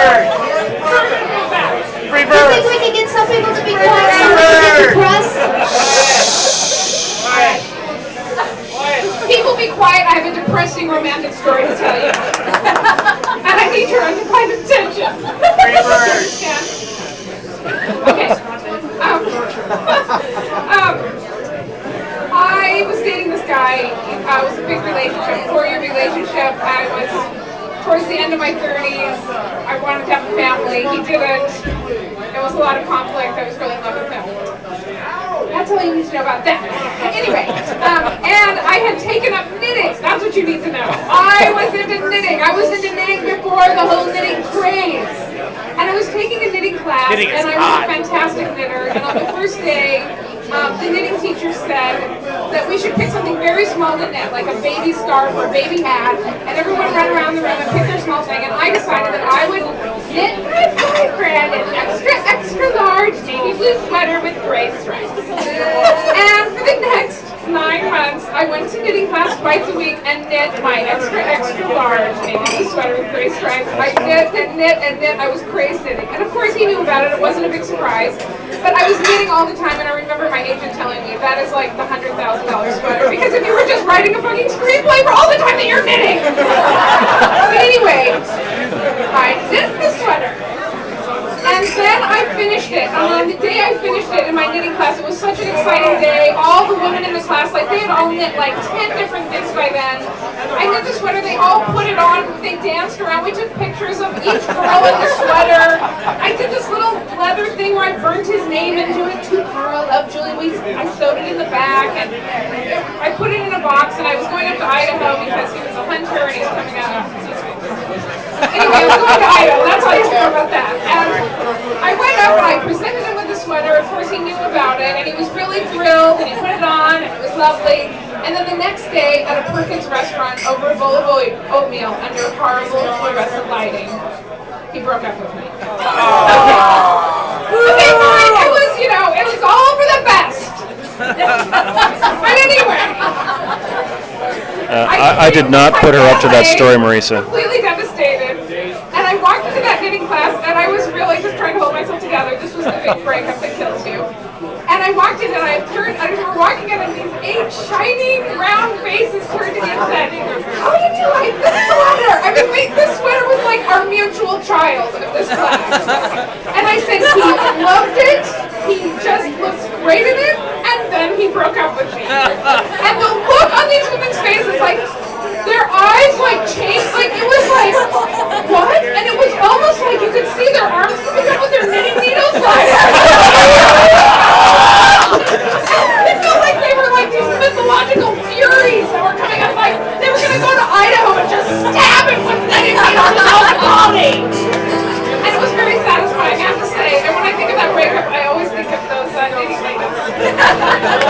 Free Do you think bird. we could get some people to be quiet so we can get the press? People be quiet. I have a depressing romantic story to tell you. And I need your undivided attention. Free bird. Okay. I was dating this guy. It was a big relationship, 4-year relationship. I was towards the end of my 30s. I wanted to have a family. He didn't. There was a lot of conflict. I was really in love with him. That's all you need to know about that. Anyway, and I had taken up knitting. That's what you need to know. I was into knitting. I was into knitting before the whole knitting craze. And I was taking a knitting class, and I was a fantastic knitter. And on the first day, the knitting teacher said that we should pick something very small to knit, like a baby scarf or a baby hat, and everyone run around the room and pick their small thing. And I decided that I would knit my boyfriend an extra large navy blue sweater with gray stripes. And for the next 9 months, I went to knitting class twice a week and knit my extra large navy blue sweater with gray stripes. I knit and knit and knit. I was crazy knitting. And of course he knew about it. It wasn't a big surprise. But I was knitting all the time, and I remember my agent telling me that is like the $100,000 sweater, because if you were just writing a fucking screenplay for all the time that you're knitting. But anyway, I knit the sweater. And then I finished it. And on the day I finished it in my knitting class, it was such an exciting day. All the women in the class, like they had all knit like 10 different things by then. I knit the sweater, they all put it on, they danced around, we took pictures of each girl in the sweater. I did this little leather thing where I burnt his name into it, to Carl, love Julie. I sewed it in the back, and I put it in a box, and I was going up to Idaho because he was a hunter and he was coming out. Anyway, I was going to Idaho, that's all you have to know about that. And I went up and I presented him with the sweater. Of course, he knew about it, and he was really thrilled, and he put it on, and it was lovely. And then the next day at a Perkins restaurant, over a bowl of oatmeal under horrible fluorescent lighting, he broke up with me. Okay, fine. It was, it was all for the best. But anyway. I did not put her up to that story, Marisa. Completely devastated. And I walked into that knitting class, and I was really just trying to hold myself together. This was the big breakup that kills you. And I walked in, and I remember walking in, and these 8 shining, round faces turned to me and said, "How did you like this sweater?" I mean, this sweater was like our mutual child of this class. And I said, he loved it. He just looks great in it. And then he broke up with me. And the look on these women's faces, like, their eyes, like, changed. Like, it was like, what? And it was almost like you could see their arms coming up with their knitting needles. Like, it felt like they were like these mythological furies that were coming up, like they were going to go to Idaho and just stab him with knitting needles all the body. And it was very satisfying, I have to say. And when I think of that breakup, I always think of those knitting needles.